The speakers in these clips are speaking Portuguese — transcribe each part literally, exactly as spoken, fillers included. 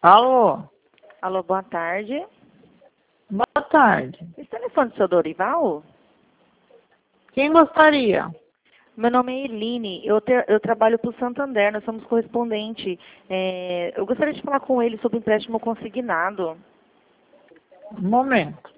Alô? Alô, boa tarde. Boa tarde. Esse telefone do seu Dorival? Quem gostaria? Meu nome é Eline, eu, te, eu trabalho para o Santander, nós somos correspondente. É, eu gostaria de falar com ele sobre empréstimo consignado. Um momento.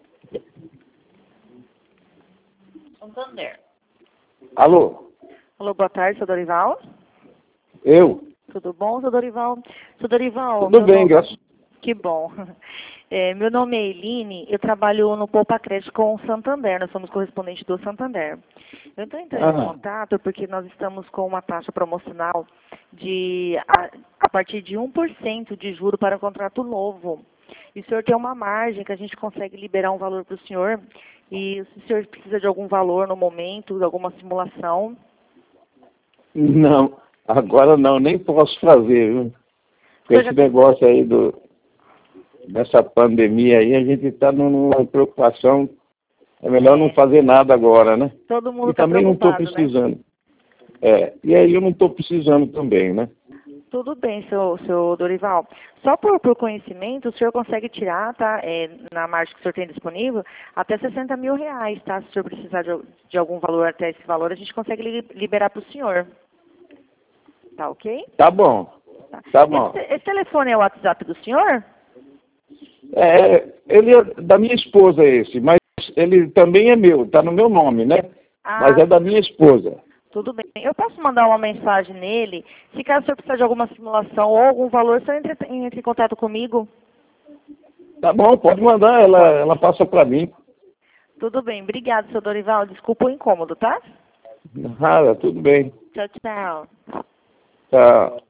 Santander. Alô? Alô, boa tarde, seu Dorival? Eu? Tudo bom, seu Dorival? Seu Dorival, Tudo bem, nome... graças. Que bom. É, meu nome é Eline, eu trabalho no Poupa Crédito com o Santander, nós somos correspondentes do Santander. Eu estou entrando Ah. em contato porque nós estamos com uma taxa promocional de a, a partir de um por cento de juro para um contrato novo. E o senhor tem uma margem que a gente consegue liberar um valor para o senhor. E se o senhor precisa de algum valor no momento, de alguma simulação. Não, agora não, nem posso fazer, viu? Com esse negócio aí do, dessa pandemia aí, a gente está numa preocupação. É melhor É. não fazer nada agora, né? Todo mundo E está também não estou preocupado, né? precisando. É, e aí eu não estou precisando também, né? Tudo bem, seu, seu Dorival. Só por, por conhecimento, o senhor consegue tirar, tá? É, na margem que o senhor tem disponível, até sessenta mil reais, tá? Se o senhor precisar de, de algum valor até esse valor, a gente consegue li, liberar para o senhor. Tá ok? Tá bom, Tá. tá bom. Esse, esse telefone é o WhatsApp do senhor? É, ele é da minha esposa esse, mas ele também é meu, tá no meu nome, né? Ah, Mas é da minha esposa. tudo bem. Eu posso mandar uma mensagem nele, se caso o senhor precisar de alguma simulação ou algum valor, o senhor entre, entre em contato comigo. Tá bom, pode mandar, ela, ela passa para mim. Tudo bem. Obrigado, seu Dorival. Desculpa o incômodo, tá? Nada, tudo bem. Tchau, tchau. Tá.